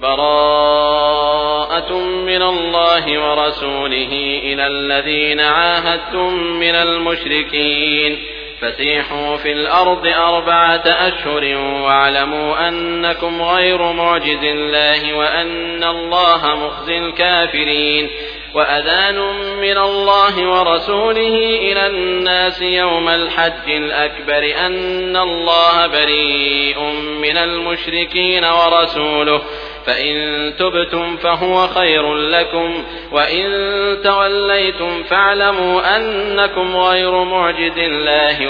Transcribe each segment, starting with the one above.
براءة من الله ورسوله إلى الذين عاهدتم من المشركين فسيحوا في الأرض 4 أشهر واعلموا أنكم غير معجز الله وأن الله مخزي الكافرين وأذان من الله ورسوله إلى الناس يوم الحج الأكبر أن الله بريء من المشركين ورسوله فإن تبتم فهو خير لكم وإن توليتم فاعلموا أنكم غير معجز الله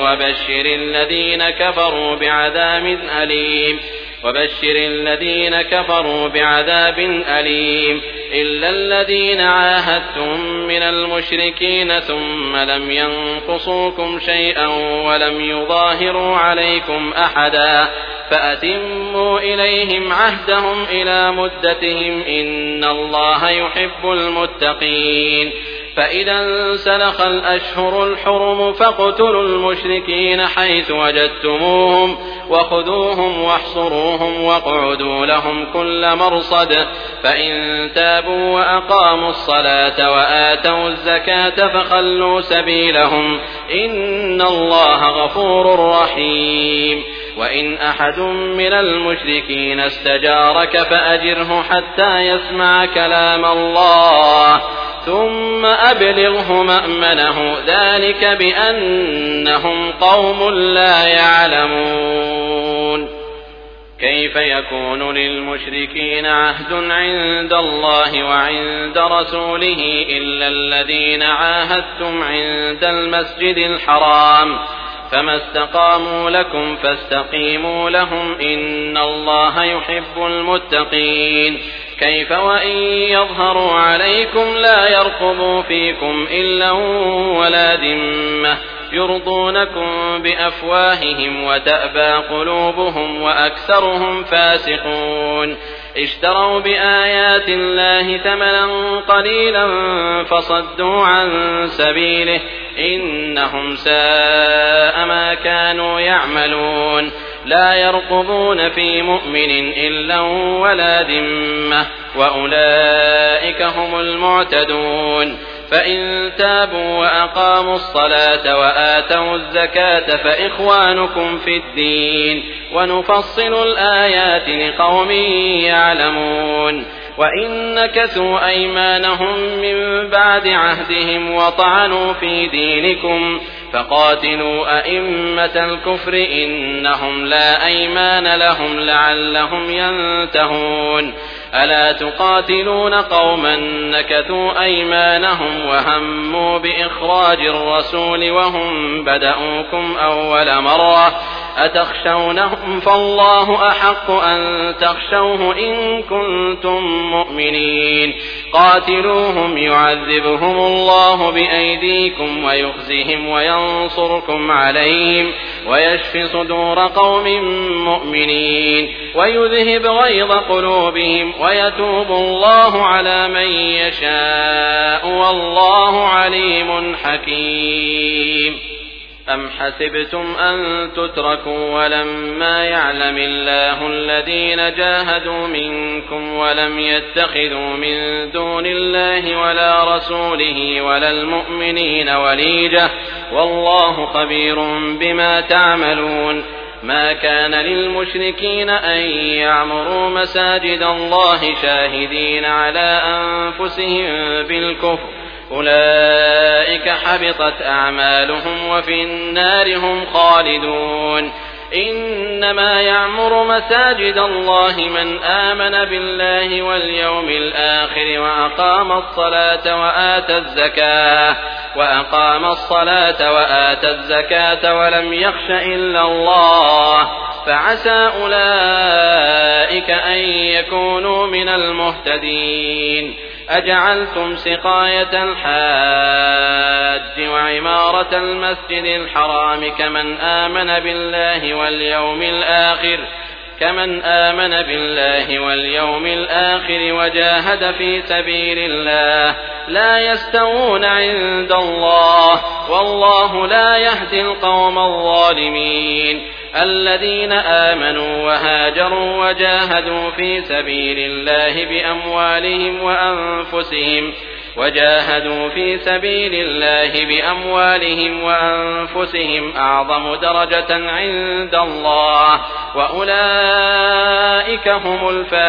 وبشر الذين كفروا بعذاب أليم إلا الذين عاهدتم من المشركين ثم لم ينقصوكم شيئا ولم يظاهروا عليكم أحدا فأتموا إليهم عهدهم إلى مدتهم إن الله يحب المتقين فإذا انسلخ الأشهر الحرم فاقتلوا المشركين حيث وجدتموهم وخذوهم واحصروهم واقعدوا لهم كل مرصد فإن تابوا وأقاموا الصلاة وآتوا الزكاة فخلوا سبيلهم إن الله غفور رحيم وإن أحد من المشركين استجارك فأجره حتى يسمع كلام الله ثم أبلغه مأمنه ذلك بأنهم قوم لا يعلمون كيف يكون للمشركين عهد عند الله وعند رسوله إلا الذين عاهدتم عند المسجد الحرام فما استقاموا لكم فاستقيموا لهم إن الله يحب المتقين كيف وإن يظهروا عليكم لا يرقبوا فيكم إلا ولا ذمة يرضونكم بأفواههم وتأبى قلوبهم وأكثرهم فاسقون اشتروا بآيات الله ثمنا قليلا فصدوا عن سبيله إنهم ساء ما كانوا يعملون لا يرقبون في مؤمن إلا ولا ذمة وأولئك هم المعتدون فإن تابوا وأقاموا الصلاة وآتوا الزكاة فإخوانكم في الدين ونفصل الآيات لقوم يعلمون وإن نكثوا أيمانهم من بعد عهدهم وطعنوا في دينكم فقاتلوا أئمة الكفر إنهم لا أيمان لهم لعلهم ينتهون ألا تقاتلون قوما نكثوا أيمانهم وهموا بإخراج الرسول وهم بدأوكم أول مرة أتخشونهم فالله أحق أن تخشوه إن كنتم مؤمنين قاتلوهم يعذبهم الله بأيديكم ويخزهم وينصركم عليهم ويشفي صدور قوم مؤمنين ويذهب غيظ قلوبهم ويتوب الله على من يشاء والله عليم حكيم أم حسبتم أن تتركوا ولما يعلم الله الذين جاهدوا منكم ولم يتخذوا من دون الله ولا رسوله ولا المؤمنين وليجة والله خبير بما تعملون ما كان للمشركين أن يعمروا مساجد الله شاهدين على أنفسهم بالكفر أولئك حبطت أعمالهم وفي النار هم خالدون إنما يعمر مساجد الله من آمن بالله واليوم الآخر وأقام الصلاة وآتى الزكاة ولم يخش إلا الله فعسى أولئك أن يكونوا من المهتدين أجعلتم سقاية الحاج وعمارة المسجد الحرام كمن آمن بالله واليوم الآخر كمن آمن بالله واليوم الآخر وجاهد في سبيل الله لا يستوون عند الله والله لا يهدي القوم الظالمين الذين آمنوا وهاجروا وجاهدوا في سبيل الله بأموالهم وأنفسهم أعظم درجة عند الله وأولئك هم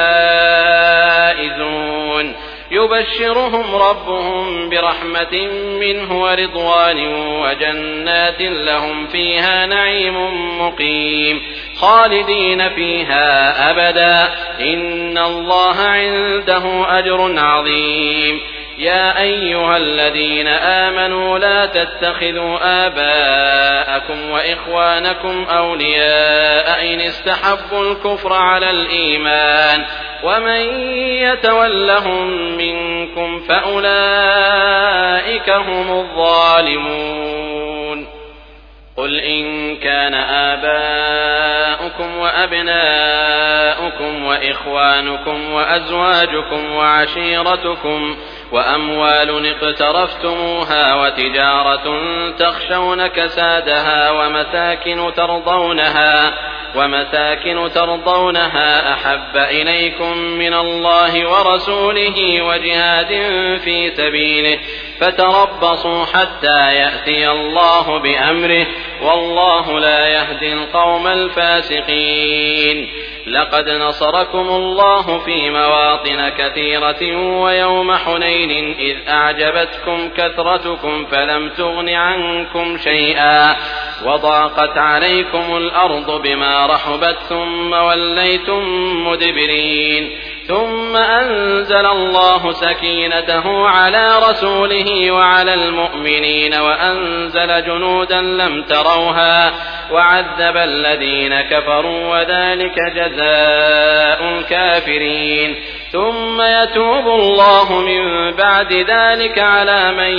الفائزون يبشرهم ربهم برحمة منه ورضوان وجنات لهم فيها نعيم مقيم خالدين فيها أبدا إن الله عنده أجر عظيم يا أيها الذين آمنوا لا تتخذوا آباءكم وإخوانكم أولياء إن استحبوا الكفر على الإيمان ومن يتولهم منكم فأولئك هم الظالمون قل إن كان آباؤكم وأبناؤكم وإخوانكم وأزواجكم وعشيرتكم وأموال اقترفتموها وتجارة تخشون كسادها ومساكن ترضونها أحب إليكم من الله ورسوله وجهاد في سبيله فتربصوا حتى يأتي الله بأمره والله لا يهدي القوم الفاسقين لقد نصركم الله في مواطن كثيرة ويوم حنين إذ أعجبتكم كثرتكم فلم تغن عنكم شيئا وضاقت عليكم الأرض بما رحبت ثم وليتم مدبرين ثم أنزل الله سكينته على رسوله وعلى المؤمنين وأنزل جنودا لم تروها وعذب الذين كفروا وذلك جزاء الكافرين ثم يتوب الله من بعد ذلك على من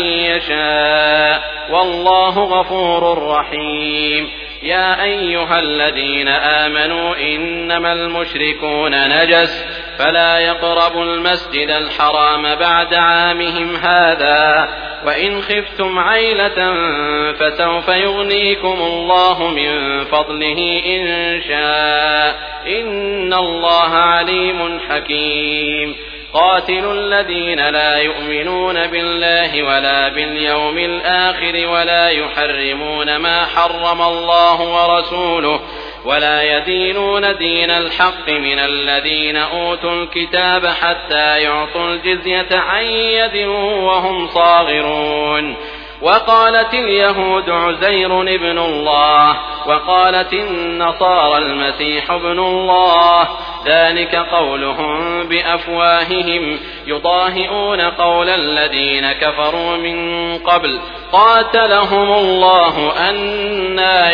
يشاء والله غفور رحيم يا أيها الذين آمنوا إنما المشركون نجس فلا يقربوا المسجد الحرام بعد عامهم هذا وإن خفتم عيلة فسوف يغنيكم الله من فضله إن شاء إن الله عليم حكيم قاتلوا الذين لا يؤمنون بالله ولا باليوم الآخر ولا يحرمون ما حرم الله ورسوله ولا يدينون دين الحق من الذين أوتوا الكتاب حتى يعطوا الجزية عن يد وهم صاغرون وقالت اليهود عزير ابن الله وقالت النصارى المسيح ابن الله ذلك قولهم بأفواههم يضاهئون قول الذين كفروا من قبل قاتلهم الله أنى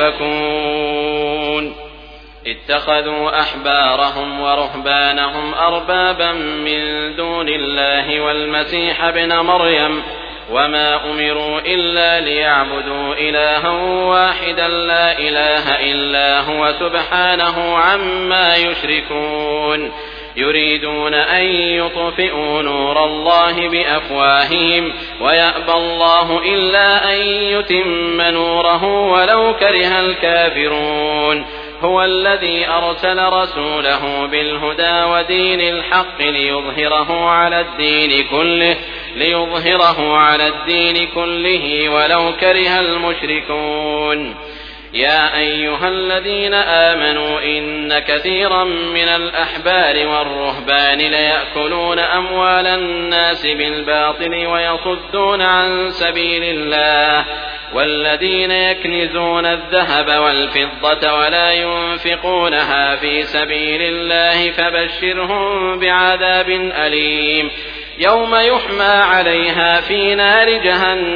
يؤفكون اتخذوا أحبارهم ورهبانهم أربابا من دون الله والمسيح ابن مريم وما أمروا إلا ليعبدوا إلها واحدا لا إله إلا هو سبحانه عما يشركون يريدون أن يطفئوا نور الله بأفواههم ويأبى الله إلا أن يتم نوره ولو كره الكافرون هو الذي أرسل رسوله بالهدى ودين الحق ليظهره على الدين كله ولو كره المشركون يا أيها الذين آمنوا إن كثيرا من الأحبار والرهبان ليأكلون أموال الناس بالباطل ويصدون عن سبيل الله والذين يكنزون الذهب والفضة ولا ينفقونها في سبيل الله فبشرهم بعذاب أليم يوم يحمى عليها في نار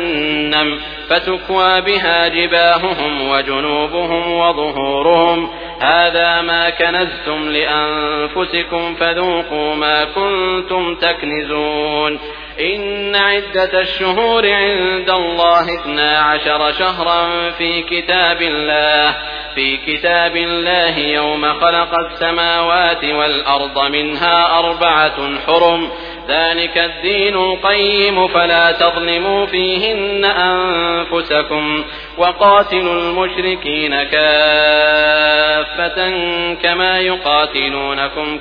جهنم فتكوى بها جباههم وجنوبهم وظهورهم هذا ما كنزتم لأنفسكم فذوقوا ما كنتم تكنزون إن عدة الشهور عند الله 12 شهرا في كتاب الله يوم خلق السماوات والأرض منها 4 حرم ذلك الدين القيم فلا تظلموا فيهن أنفسكم وقاتلوا المشركين كافة كما يقاتلونكم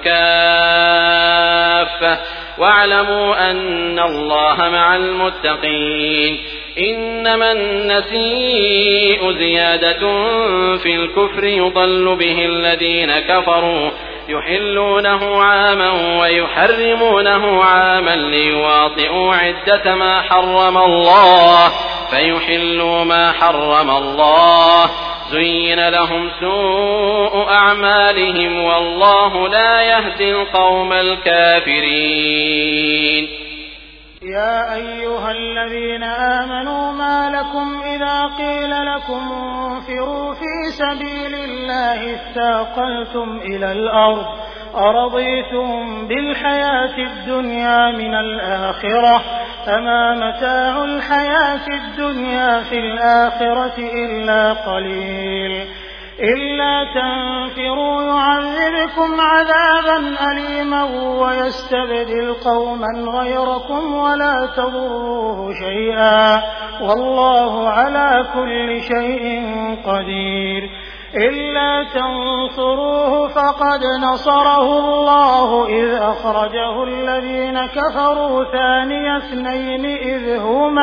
كافة واعلموا أن الله مع المتقين إنما النسيء زيادة في الكفر يضل به الذين كفروا يحلونه عاما ويحرمونه عاما ليواطئوا عدة ما حرم الله فيحلوا ما حرم الله زين لهم سوء أعمالهم والله لا يهدي القوم الكافرين. يا أيها الذين آمنوا ما لكم إذا قيل لكم انفروا في سبيل الله اثاقلتم إلى الأرض أرضيتم بالحياة الدنيا من الآخرة فما متاع الحياة الدنيا في الآخرة إلا قليل إلا تنفروا يعذبكم عذابا أليما ويستبدل قوما غيركم ولا تضروه شيئا والله على كل شيء قدير إلا تنصروه فقد نصره الله إذ أخرجه الذين كفروا ثاني اثنين إذ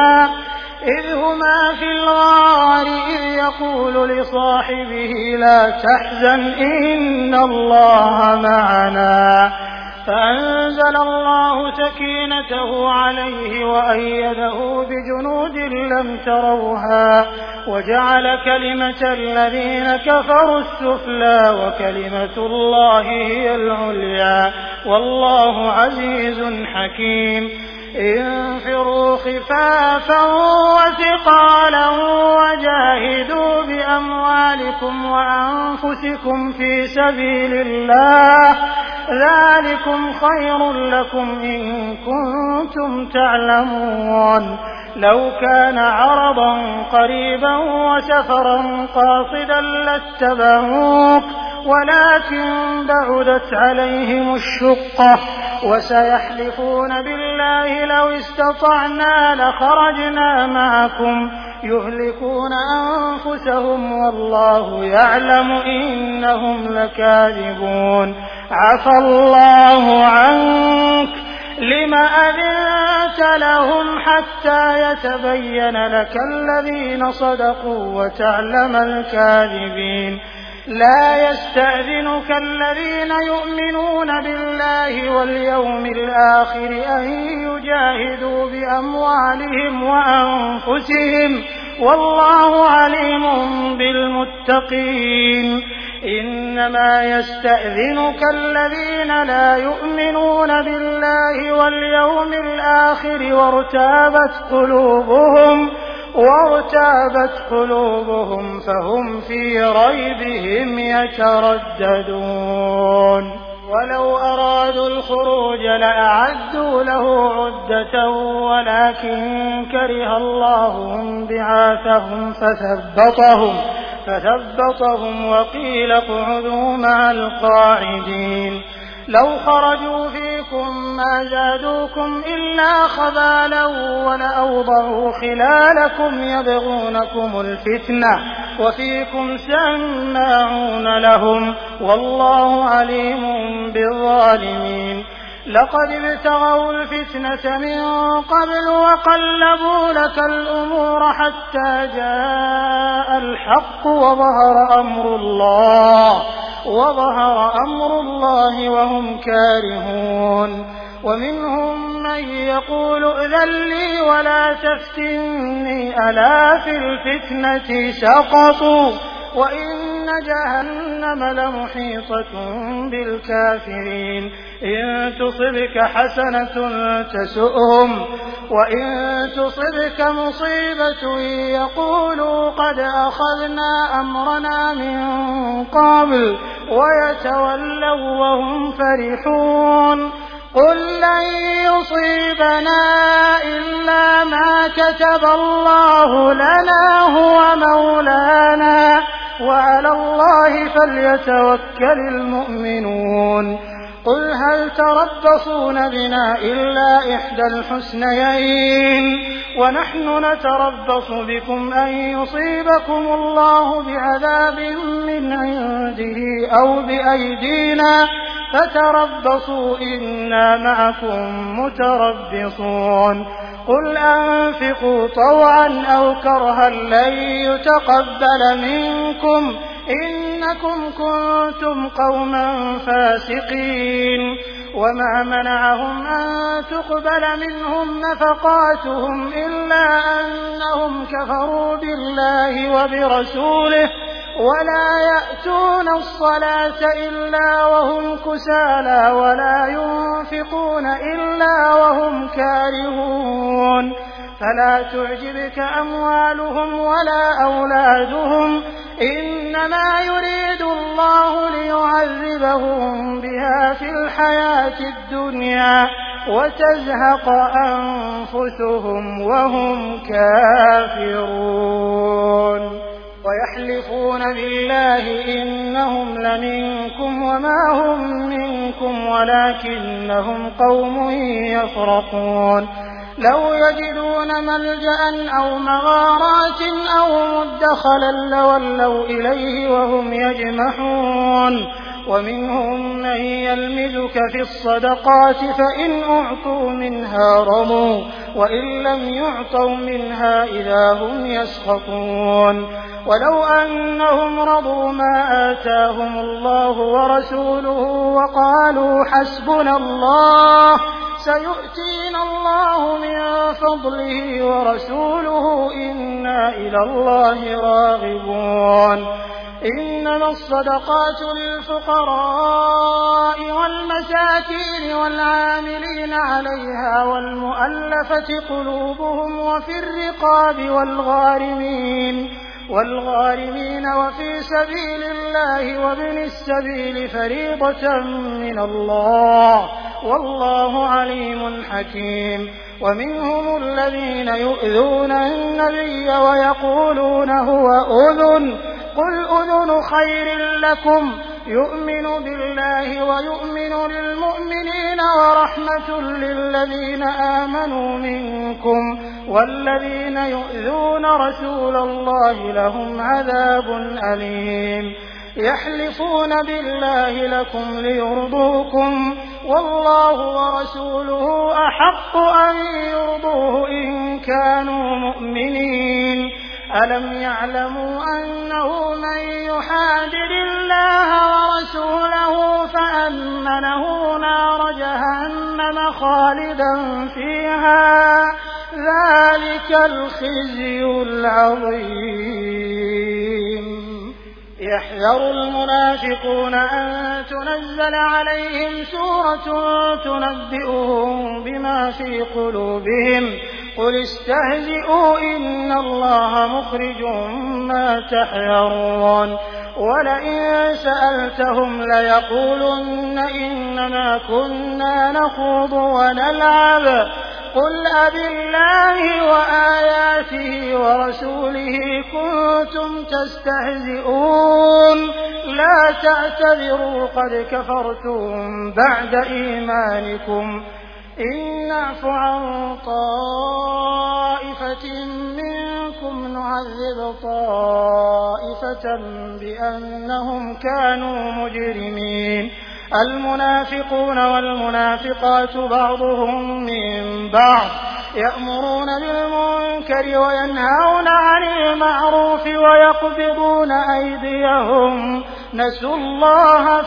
هما في الغار إذ يقول لصاحبه لا تحزن إن الله معنا فأنزل الله سكينته عليه وأيده بجنود لم تروها وجعل كلمة الذين كفروا السفلى وكلمة الله هي العليا والله عزيز حكيم. انفروا خفافا وثقالا وجاهدوا بأموالكم وأنفسكم في سبيل الله ذلكم خير لكم إن كنتم تعلمون. لو كان عرضا قريبا وسفرا قاصدا لاتبعوك ولكن بعدت عليهم الشقة وسيحلفون بالله لو استطعنا لخرجنا معكم يهلكون أنفسهم والله يعلم إنهم لكاذبون. عفى الله عنك لم أذنت لهم حتى يتبين لك الذين صدقوا وتعلم الكاذبين. لا يستأذنك الذين يؤمنون بالله واليوم الآخر أن يجاهدوا بأموالهم وأنفسهم والله عليم بالمتقين. إنما يستأذنك الذين لا يؤمنون بالله واليوم الآخر وارتابت قلوبهم فهم في ريبهم يترددون. ولو أرادوا الخروج لأعدوا له عدة ولكن كره الله بعاثهم فثبطهم وقيل اقعدوا مع القاعدين. لو خرجوا فيكم ما زادوكم إلا خبالا ولأوضعوا خلالكم يبغونكم الفتنة وفيكم سماعون لهم والله عليم بالظالمين. لقد ابتغوا الفتنة من قبل وقلبوا لك الأمور حتى جاء الحق وظهر أمر الله وهم كارهون. ومنهم من يقول ائذن لي ولا تفتني ألا في الفتنة سقطوا وإن جهنم لمحيطة بالكافرين إن تصبك حسنة تسؤهم وإن تصبك مصيبة يقولوا قد أخذنا أمرنا من قبل ويتولوا وهم فرحون قل لن يصيبنا إلا ما كتب الله لنا هو مولانا وعلى الله فليتوكل المؤمنون قل هل تربصون بنا إلا إحدى الحسنيين ونحن نتربص بكم أن يصيبكم الله بعذاب من عنده أو بأيدينا فتربصوا إنا معكم متربصون قل أنفقوا طوعا أو كرها لن يتقبل منكم إنكم كنتم قوما فاسقين وما منعهم أن تقبل منهم نفقاتهم إلا أنهم كفروا بالله وبرسوله ولا يأتون الصلاة إلا وهم كسالى ولا ينفقون إلا وهم كارهون فلا تعجبك أموالهم ولا أولادهم إنما يريد الله ليعذبهم بها في الحياة الدنيا وتزهق أنفسهم وهم كافرون ويحلفون بالله إنهم لمنكم وما هم منكم ولكنهم قوم يفرقون لو يجدون ملجأ أو مغارات أو مدخلا لولوا إليه وهم يجمحون ومنهم من يلمزك في الصدقات فإن أعطوا منها رضوا وإن لم يعطوا منها إذا هم يسخطون ولو أنهم رضوا ما آتاهم الله ورسوله وقالوا حسبنا الله سيؤتينا الله من فضله ورسوله إنا إلى الله راغبون إنما الصدقات للفقراء والمساكين والعاملين عليها والمؤلفة قلوبهم وفي الرقاب والغارمين وفي سبيل الله وابن السبيل فريضة من الله والله عليم حكيم ومنهم الذين يؤذون النبي ويقولون هو أذن قل أذن خير لكم يؤمن بالله ويؤمن للمؤمنين ورحمة للذين آمنوا منكم والذين يؤذون رسول الله لهم عذاب أليم يحلفون بالله لكم ليرضوكم والله ورسوله أحق أن يرضوه إن كانوا مؤمنين ألم يعلموا أنه من يحادد الله ورسوله فأنه نار جهنم خالدا فيها ذلك الخزي العظيم يحذر المنافقون أن تنزل عليهم سورة تنبئهم بما في قلوبهم قل استهزئوا إن الله مخرج ما تحذرون ولئن سألتهم ليقولن إنما كنا نخوض ونلعب قل أبالله وآياته ورسوله كنتم تستهزئون لا تعتذروا قد كفرتم بعد إيمانكم إن نعف عن طائفة منكم نعذب طائفة بأنهم كانوا مجرمين المنافقون والمنافقات بعضهم من بعض يأمرون بالمنكر وينهون عن المعروف ويقبضون أيديهم نسوا الله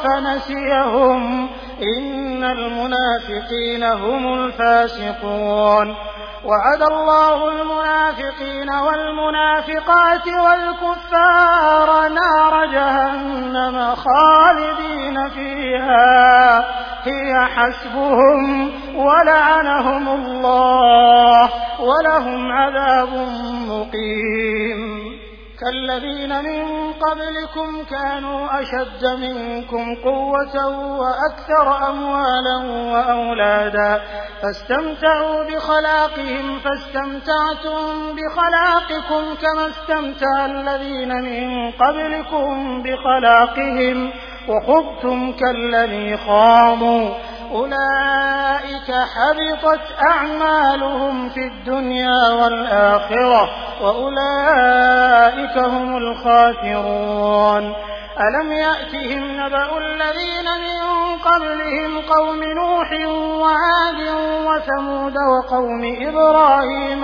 فنسيهم إن المنافقين هم الفاسقون وعد الله المنافقين والمنافقات والكفار نار جهنم خالدين فيها هي حسبهم ولعنهم الله ولهم عذاب مقيم كالذين من قبلكم كانوا أشد منكم قوة وأكثر أموالا وأولادا فاستمتعوا بخلاقهم فاستمتعتم بخلاقكم كما استمتع الذين من قبلكم بخلاقهم وخضتم كالذي خاضوا أولئك حبطت أعمالهم في الدنيا والآخرة وأولئك هم الخاسرون ألم يأتهم نبأ الذين من قبلهم قوم نوح وعاد وثمود وقوم إبراهيم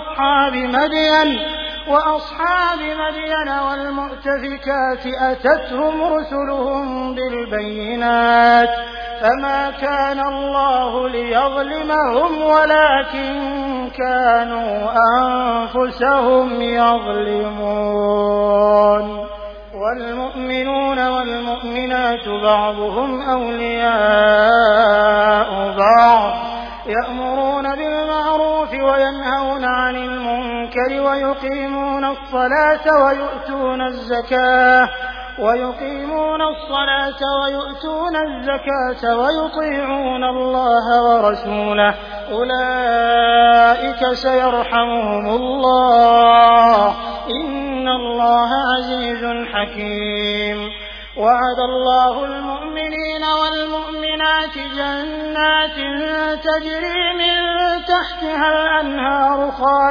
وأصحاب مدين والمؤتفكات أتتهم رسلهم بالبينات فما كان الله ليظلمهم ولكن كانوا أنفسهم يظلمون والمؤمنون والمؤمنات بعضهم أولياء بعض يأمرون بالمعروف وينهون عن المنكر ويقيمون الصلاة ويؤتون الزكاة ويطيعون الله ورسوله أولئك سيرحمهم الله إن الله عزيز حكيم وعد الله المؤمنين والمؤمنات جنات تجري من تحتها الأنهار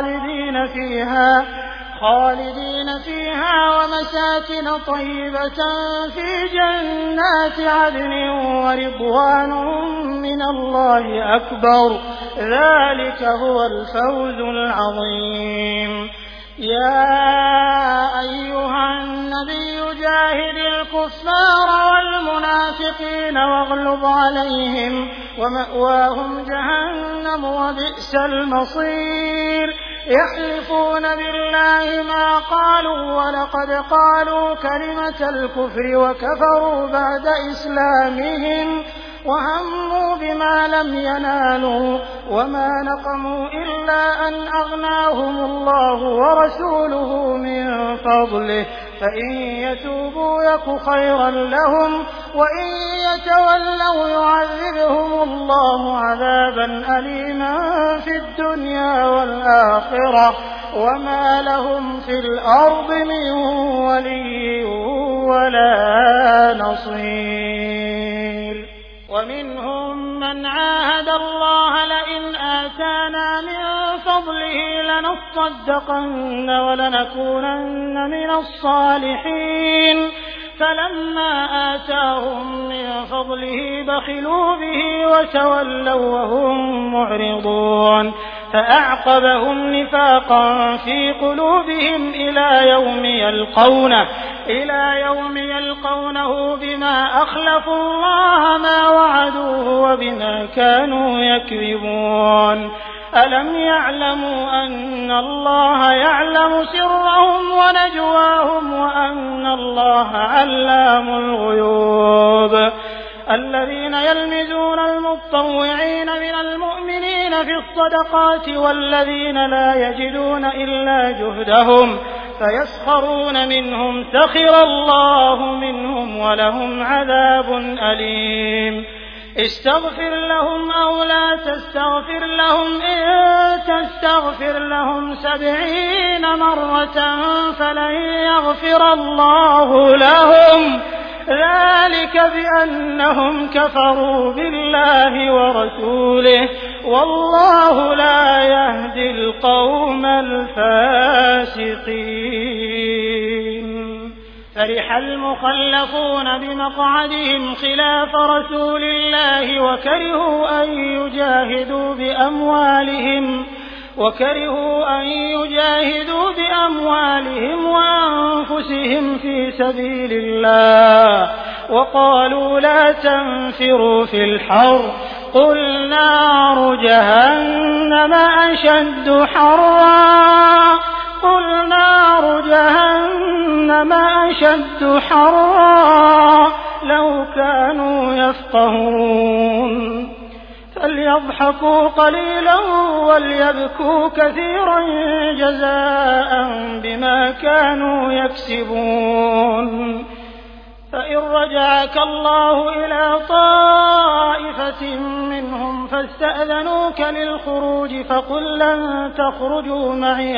خالدين فيها ومساكن طيبة في جنات عدن ورضوان من الله أكبر ذلك هو الفوز العظيم يا أيها النبي جاهد الكفار والمنافقين واغلظ عليهم ومأواهم جهنم وبئس المصير يحلفون بالله ما قالوا ولقد قالوا كلمة الكفر وكفروا بعد إسلامهم وهموا بما لم ينالوا وما نقموا إلا أن أغناهم الله ورسوله من فضله فإن يتوبوا يك خيرا لهم وإن يتولوا يعذبهم الله عذابا أليما في الدنيا والآخرة وما لهم في الأرض من ولي ولا نصير ومنهم من عاهد الله لئن آتانا من فضله لنصدقن ولنكونن من الصالحين فلما آتاهم من فضله بخلوا به وتولوا وهم معرضون فأعقبهم نفاقا في قلوبهم إلى يوم يلقونه بما أخلفوا الله ما وعدوه وبما كانوا يكذبون ألم يعلموا أن الله يعلم سرهم ونجواهم وأن الله علام الغيوب الذين يلمزون المتطوعين من المؤمنين في الصدقات والذين لا يجدون إلا جهدهم فيسخرون منهم سخر الله منهم ولهم عذاب أليم استغفر لهم أو لا تستغفر لهم إن تستغفر لهم 70 مرة فلن يغفر الله لهم ذلك بأنهم كفروا بالله ورسوله والله لا يهدي القوم الفاسقين فرح المخلفون بمقعدهم خلاف رسول الله وكرهوا أن يجاهدوا بأموالهم وأنفسهم في سبيل الله وقالوا لا تنفروا في الحر قل نار جهنم جهنم أشد حرا قل نار جهنم أشد حرا لو كانوا يفقهون فليضحكوا قليلا وليبكوا كثيرا جزاء بما كانوا يكسبون فإن رجعك الله إلى طائفة منهم فاستأذنوك للخروج فقل لن تخرجوا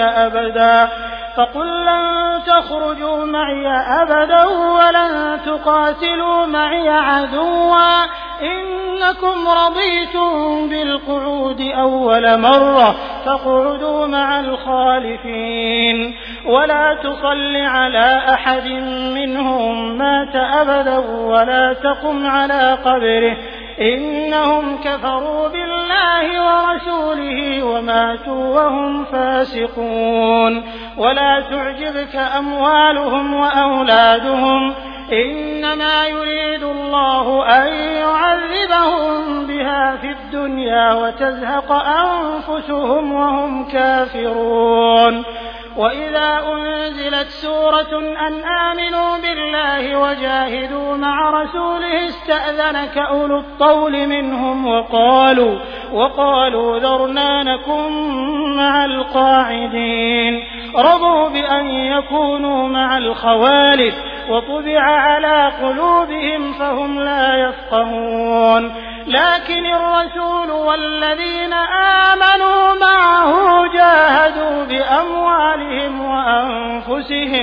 معي أبدا ولن تقاتلوا معي عدوا إنكم رضيتم بالقعود أول مرة فاقعدوا مع الخالفين ولا تصل على أحد منهم مات أبدا ولا تقم على قبره إنهم كفروا بالله ورسوله وماتوا وهم فاسقون ولا تعجبك أموالهم وأولادهم إنما يريد الله أن يعذبهم بها في الدنيا وتزهق أنفسهم وهم كافرون وإذا أنزلت سورة أن آمنوا بالله وجاهدوا مع رسوله استأذنك أولو الطول منهم وقالوا ذرنا نكن مع القاعدين رضوا بأن يكونوا مع الخوالف وطبع على قلوبهم فهم لا يفقهون لكن الرسول والذين آمنوا معه جاهدوا بأموالهم وأنفسهم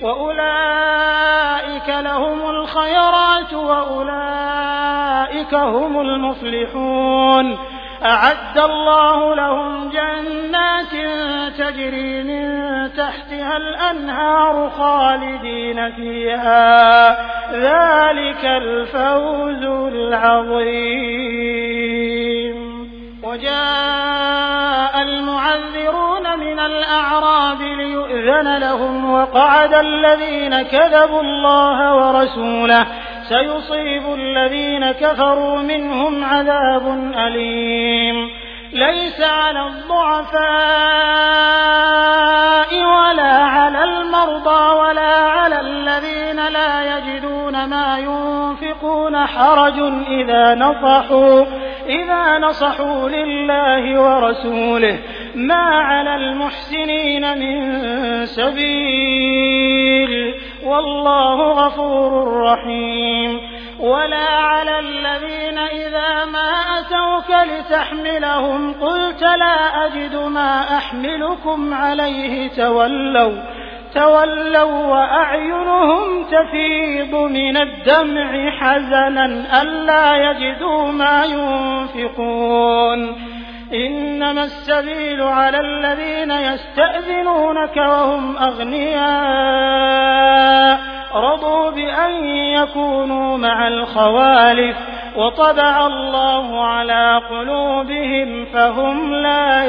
وأولئك لهم الخيرات وأولئك هم المفلحون أعد الله لهم جنات تجري من تحتها الأنهار خالدين فيها ذلك الفوز العظيم وجاء المعذرون من الأعراب ليؤذن لهم وقعد الذين كذبوا الله ورسوله سيصيب الذين كفروا منهم عذاب أليم ليس على الضعفاء ولا على المرضى ولا على الذين لا يجدون ما ينفقون حرج إذا نصحوا لله ورسوله ما على المحسنين من سبيل والله غفور رحيم ولا على الذين إذا ما أتوك لتحملهم قلت لا أجد ما أحملكم عليه تولوا وأعينهم تفيض من الدمع حزنا ألا يجدوا ما ينفقون إنما السبيل على الذين يستأذنونك وهم أغنياء رضوا بأن يكونوا مع الخوالف وطبع الله على قلوبهم فهم لا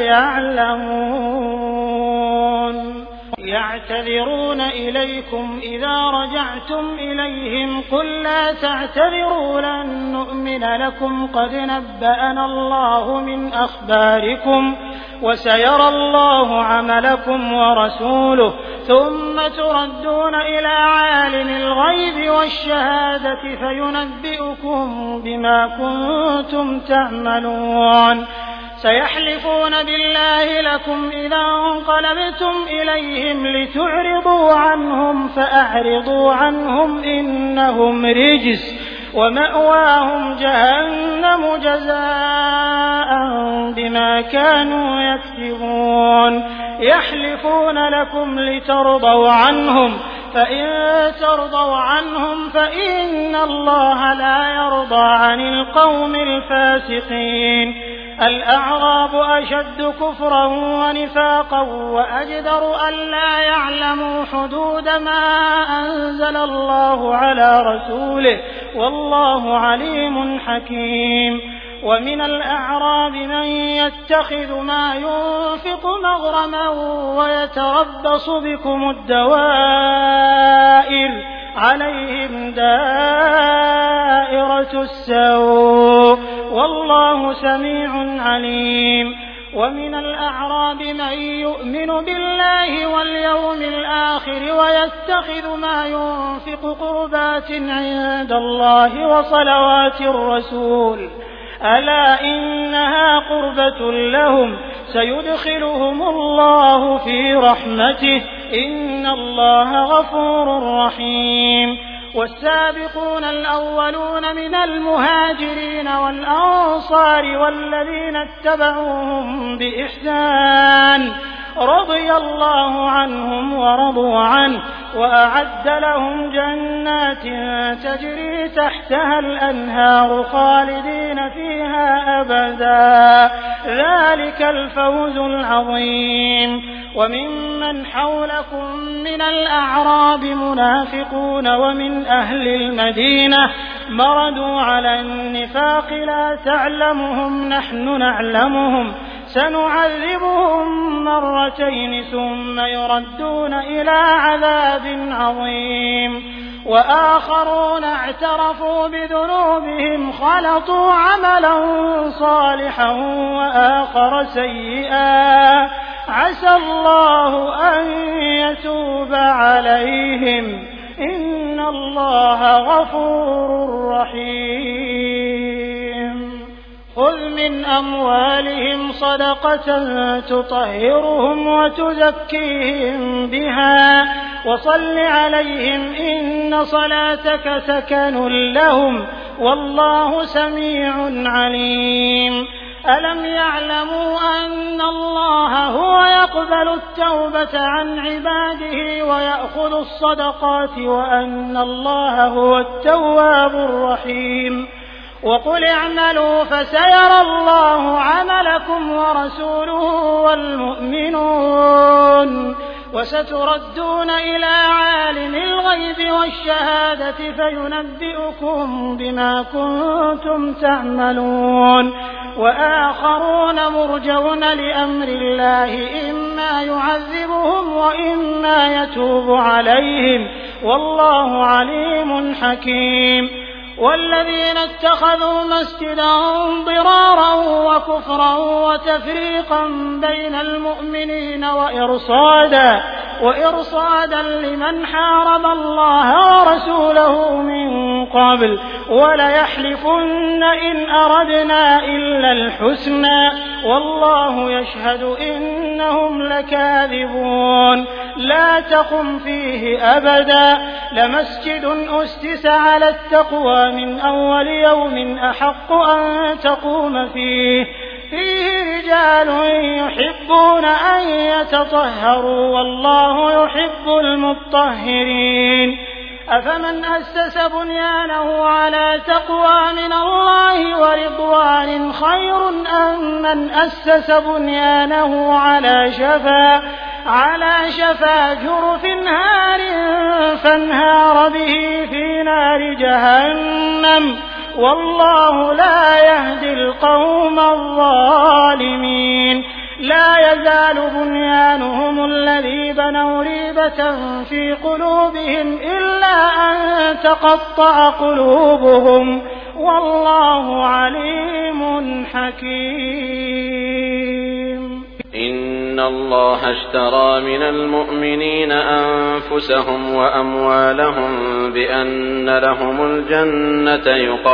يعلمون يعتذرون إليكم إذا رجعتم إليهم قل لا تعتذروا لن نؤمن لكم قد نبأنا الله من أخباركم وسيرى الله عملكم ورسوله ثم تردون إلى عالم الغيب والشهادة فينبئكم بما كنتم تعملون سيحلفون بالله لكم إذا انقلبتم إليهم لتعرضوا عنهم فأعرضوا عنهم إنهم رجس ومأواهم جهنم جزاء بما كانوا يكسبون يحلفون لكم لترضوا عنهم فإن ترضوا عنهم فإن الله لا يرضى عن القوم الفاسقين الأعراب أشد كفرا ونفاقا وأجدر ألا يعلموا حدود ما أنزل الله على رسوله والله عليم حكيم ومن الأعراب من يتخذ ما ينفق مغرما ويتربص بكم الدوائر عليهم دائرة السوء والله سميع عليم ومن الأعراب من يؤمن بالله واليوم الآخر ويتخذ ما ينفق قربات عند الله وصلوات الرسول ألا إنها قربة لهم سيدخلهم الله في رحمته إن الله غفور رحيم والسابقون الأولون من المهاجرين والأنصار والذين اتبعوهم بإحسان رضي الله عنهم ورضوا عنه وأعد لهم جنات تجري تحتها الأنهار خالدين فيها أبدا ذلك الفوز العظيم وممن حولكم من الأعراب منافقون ومن أهل المدينة مردوا على النفاق لا تعلمهم نحن نعلمهم سنعذبهم مرتين ثم يردون إلى عذاب عظيم وآخرون اعترفوا بذنوبهم خلطوا عملا صالحا وآخر سيئا عسى الله أن يتوب عليهم إن الله غفور رحيم خذ من أموالهم صدقة تطهرهم وتزكيهم بها وصل عليهم إن صلاتك سكن لهم والله سميع عليم ألم يعلموا أن الله هو يقبل التوبة عن عباده ويأخذ الصدقات وأن الله هو التواب الرحيم وقل اعملوا فسيرى الله عملكم ورسوله والمؤمنون وستردون إلى عالم الغيب والشهادة فينبئكم بما كنتم تعملون وآخرون مرجون لأمر الله إما يعذبهم وإما يتوب عليهم والله عليم حكيم والذين اتخذوا مسجدا ضرارا وكفرا وتفريقا بين المؤمنين وإرصادا لمن حارب الله ورسوله من قبل وليحلفن إن أردنا إلا الحسنى والله يشهد إنهم لكاذبون لا تقم فيه أبدا لمسجد أسس على التقوى من أول يوم أحق أن تقوم فيه رجال يحبون أن يتطهروا والله يحب المطهرين أفمن أسس بنيانه على تقوى من الله ورضوان خير أم من أسس بنيانه على شفا جرف هار فانهار به في نار جهنم والله لا يهدي القوم الظالمين لا يزال بنيانهم الذي بنوا ريبة في قلوبهم إلا أن تقطع قلوبهم والله عليم حكيم إن الله اشترى من المؤمنين أنفسهم وأموالهم بأن لهم الجنة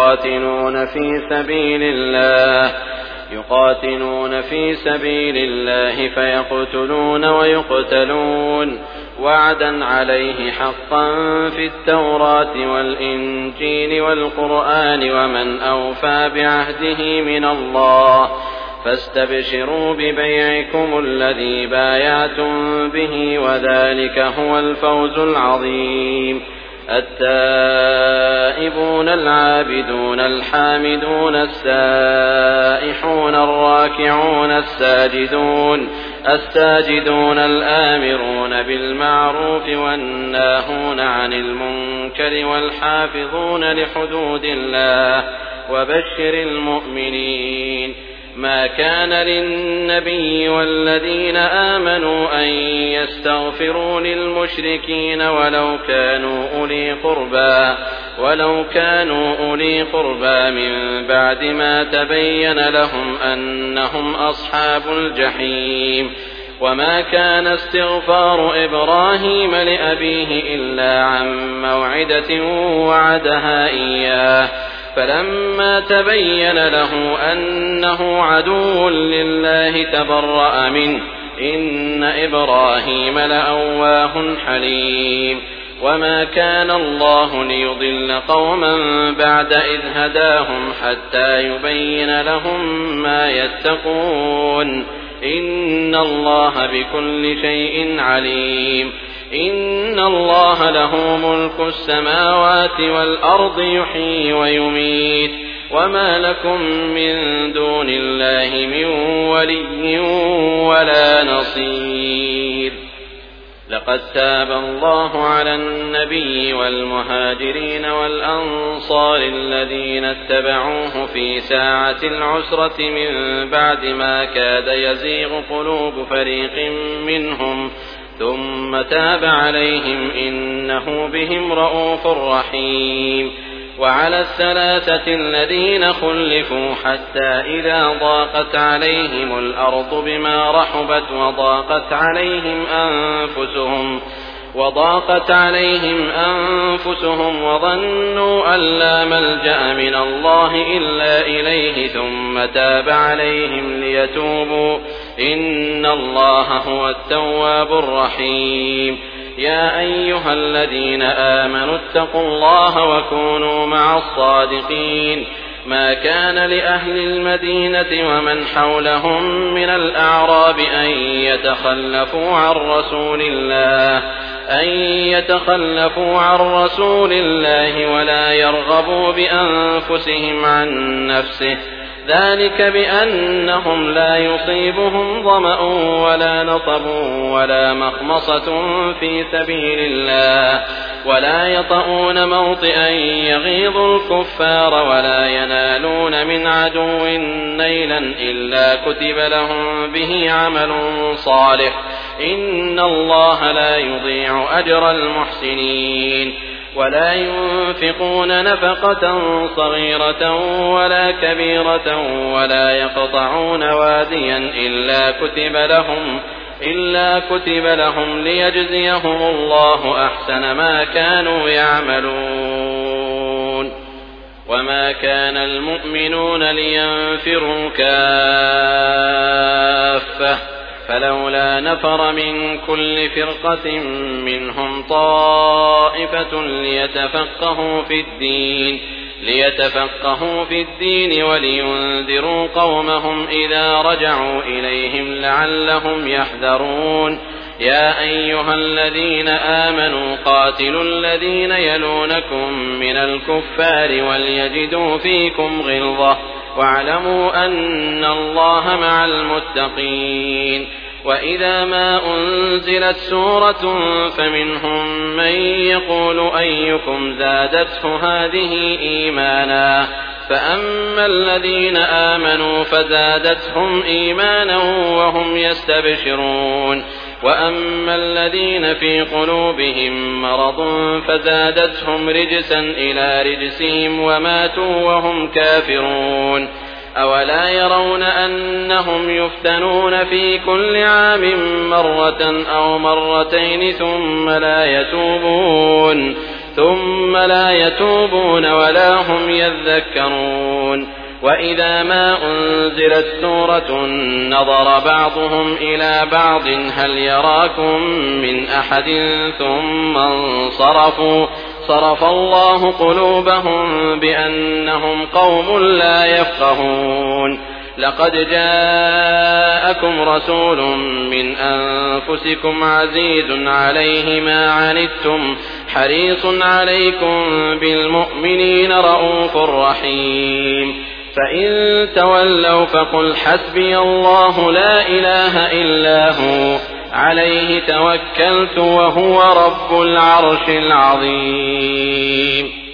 يقاتلون في سبيل الله فيقتلون ويقتلون وعدا عليه حقا في التوراة والإنجيل والقرآن ومن أوفى بعهده من الله فاستبشروا ببيعكم الذي بايعتم به وذلك هو الفوز العظيم التائبون العابدون الحامدون السائحون الراكعون الساجدون الآمرون بالمعروف والناهون عن المنكر والحافظون لحدود الله وبشر المؤمنين ما كان للنبي والذين آمنوا أن يستغفروا للمشركين ولو كانوا أولي قربى من بعد ما تبين لهم أنهم أصحاب الجحيم. وما كان استغفار إبراهيم لأبيه إلا عن موعدة وعدها إياه، فلما تبين له أنه عدو لله تبرأ منه، إن إبراهيم لأواه حليم. وما كان الله ليضل قوما بعد إذ هداهم حتى يبين لهم ما يتقون، إن الله بكل شيء عليم. إن الله له ملك السماوات والأرض يحيي ويميت، وما لكم من دون الله من ولي ولا نصير. لقد تاب الله على النبي والمهاجرين والأنصار الذين اتبعوه في ساعة العسرة من بعد ما كاد يزيغ قلوب فريق منهم، ثم تاب عليهم إنه بهم رءوف رحيم. وعلى الثلاثة الذين خلفوا حتى إذا ضاقت عليهم الأرض بما رحبت وضاقت عليهم أنفسهم وظنوا أن لا ملجأ من الله إلا إليه ثم تاب عليهم ليتوبوا، إن الله هو التواب الرحيم. يا أيها الذين آمنوا اتقوا الله وكونوا مع الصادقين. ما كان لأهل المدينة ومن حولهم من الأعراب أن يتخلفوا عن رسول الله ولا يرغبوا بأنفسهم عن نفسه، ذلك بأنهم لا يصيبهم ظمأ ولا نصب ولا مخمصة في سبيل الله، ولا يطؤون موطئا يغيظ الكفار ولا ينالون من عدو نيلا إلا كتب لهم به عمل صالح، إن الله لا يضيع أجر المحسنين. ولا ينفقون نفقة صغيرة ولا كبيرة ولا يقطعون واديا إلا كتب لهم ليجزيهم الله أحسن ما كانوا يعملون. وما كان المؤمنون لينفروا كافة، فلولا نفر من كل فرقة منهم طائفة ليتفقهوا في الدين ولينذروا قومهم إذا رجعوا إليهم لعلهم يحذرون. يا أيها الذين آمنوا قاتلوا الذين يلونكم من الكفار وليجدوا فيكم غلظة، واعلموا أن الله مع المتقين. وإذا ما أنزلت سورة فمنهم من يقول أيكم زادته هذه إيمانا، فأما الذين آمنوا فزادتهم إيمانا وهم يستبشرون، وأما الذين في قلوبهم مرض فزادتهم رجسا إلى رجسهم وماتوا وهم كافرون. أولا يرون أنهم يفتنون في كل عام مرة أو مرتين ثم لا يتوبون ولا هم يذكرون. وإذا ما أنزلت سورة نظر بعضهم إلى بعض هل يراكم من أحد ثم انصرفوا، صرف الله قلوبهم بأنهم قوم لا يفقهون. لقد جاءكم رسول من أنفسكم عزيز عليه ما عنتم حريص عليكم بالمؤمنين رءوف رحيم. فإن تولوا فقل حسبي الله لا إله إلا هو عليه توكلت وهو رب العرش العظيم.